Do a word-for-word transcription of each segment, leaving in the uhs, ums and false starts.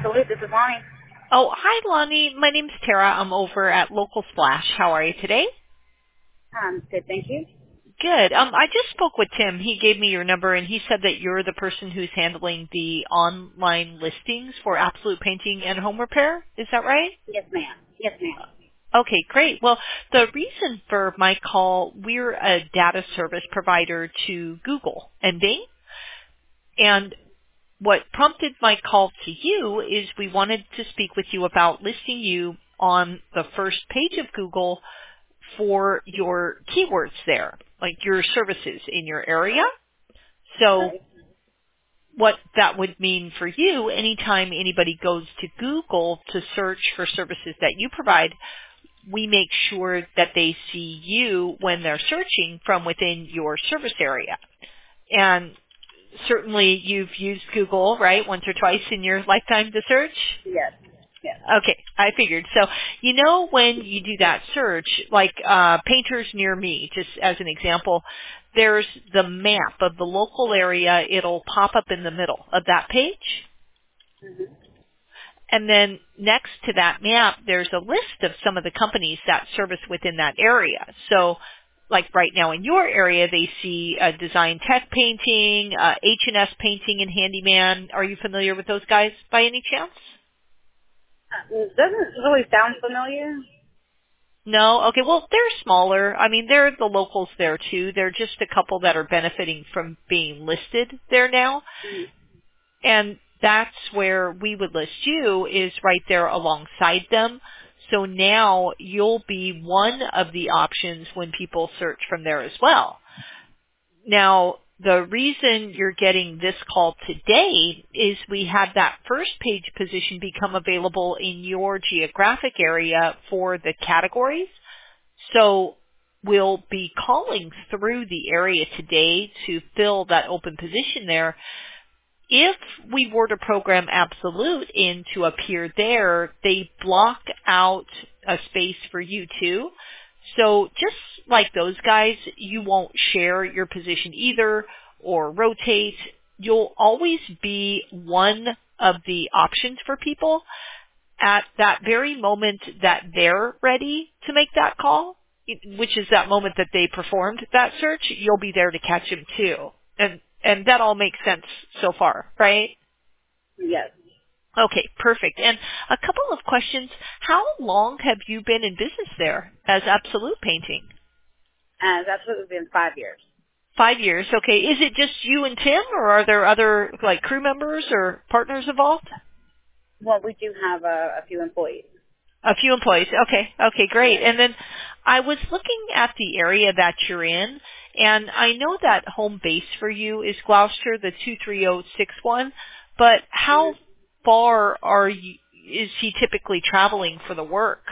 Absolute. This is Lonnie. Oh, hi, Lonnie. My name's Tara. I'm over at Local Splash. How are you today? Um, good, thank you. Good. Um, I just spoke with Tim. He gave me your number, and he said that you're the person who's handling the online listings for Absolute Painting and Home Repair. Is that right? Yes, ma'am. Yes, ma'am. Okay, great. Well, the reason for my call, we're a data service provider to Google and Bing, and what prompted my call to you is we wanted to speak with you about listing you on the first page of Google for your keywords there, like your services in your area. So Right. what that would mean for you, anytime anybody goes to Google to search for services that you provide, we make sure that they see you when they're searching from within your service area. And certainly you've used Google, right, once or twice in your lifetime to search? Yes. Yes. Okay, I figured. So, you know, when you do that search, like uh, Painters Near Me, just as an example, there's the map of the local area. It'll pop up in the middle of that page. Mm-hmm. And then next to that map, there's a list of some of the companies that service within that area. So, like right now in your area, they see uh, Design Tech Painting, uh, H and S Painting and Handyman. Are you familiar with those guys by any chance? Uh, doesn't really sound familiar. No? Okay, well, they're smaller. I mean, they're the locals there too. They're just a couple that are benefiting from being listed there now. Mm-hmm. And that's where we would list you, is right there alongside them. So now you'll be one of the options when people search from there as well. Now, the reason you're getting this call today is we had that first page position become available in your geographic area for the categories. So we'll be calling through the area today to fill that open position there. If we were to program Absolute in to appear there, they block out a space for you too. So just like those guys, you won't share your position either or rotate. You'll always be one of the options for people at that very moment that they're ready to make that call, which is that moment that they performed that search. You'll be there to catch them too. And and that all makes sense so far, right? Yes. Okay, perfect. And a couple of questions. How long have you been in business there as Absolute Painting? Uh, that's what it's been five years. Five years. Okay. Is it just you and Tim, or are there other like crew members or partners involved? Well, we do have a, a few employees. A few employees. Okay. Okay, great. Yes. And then I was looking at the area that you're in, and I know that home base for you is Gloucester, the two three zero six one, but how Mm-hmm. far are you, is he typically traveling for the work?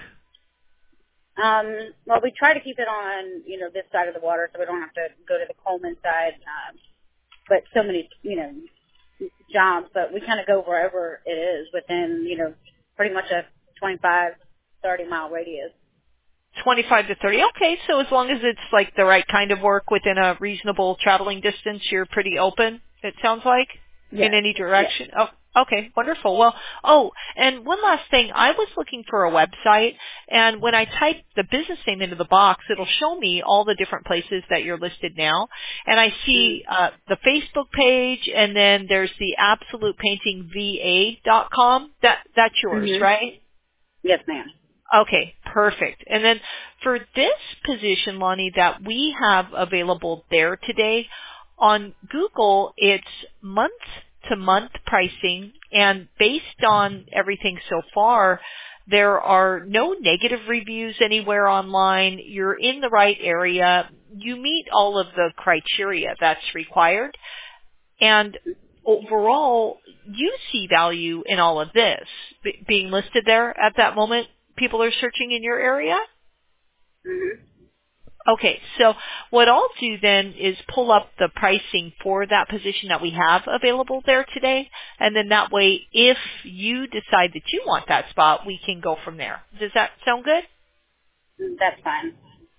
Um, well, we try to keep it on, you know, this side of the water so we don't have to go to the Coleman side. Um, but so many, you know, jobs, but we kind of go wherever it is within, you know, pretty much a twenty-five, thirty mile radius. twenty-five to thirty. Okay, so as long as it's like the right kind of work within a reasonable traveling distance, you're pretty open, it sounds like, Yes. in any Yes. direction. Oh, okay, wonderful. Well, oh, and one last thing. I was looking for a website, and when I type the business name into the box, it'll show me all the different places that you're listed now. And I see uh, the Facebook page, and then there's the absolute painting v a dot com. That, that's yours, Mm-hmm. right? Yes, ma'am. Okay, perfect. And then for this position, Lonnie, that we have available there today, on Google, it's month-to-month pricing, and based on everything so far, there are no negative reviews anywhere online. You're in the right area. You meet all of the criteria that's required. And overall, you see value in all of this b- being listed there at that moment. People are searching in your area. Mm-hmm. Okay, so what I'll do then is pull up the pricing for that position that we have available there today, and then that way, if you decide that you want that spot, we can go from there. Does that sound good? That's fine.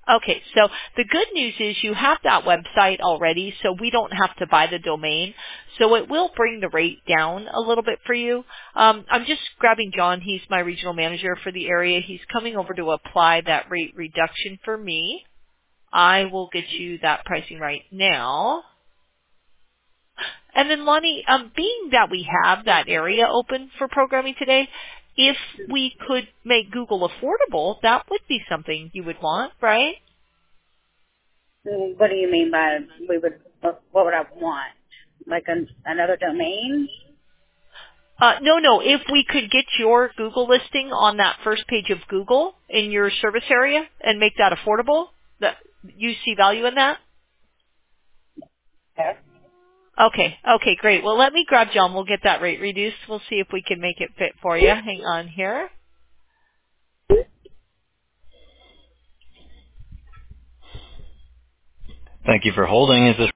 Okay, so the good news is you have that website already, so we don't have to buy the domain. So it will bring the rate down a little bit for you. Um, I'm just grabbing John. He's my regional manager for the area. He's coming over to apply that rate reduction for me. I will get you that pricing right now. And then, Lonnie, um, being that we have that area open for programming today, if we could make Google affordable, that would be something you would want, right? What do you mean by we would? What would I want? Like an, another domain? Uh, no, no. If we could get your Google listing on that first page of Google in your service area and make that affordable, that you see value in that? Okay. Okay, okay, great. Well, let me grab John. We'll get that rate reduced. We'll see if we can make it fit for you. Hang on here. Thank you for holding. Is this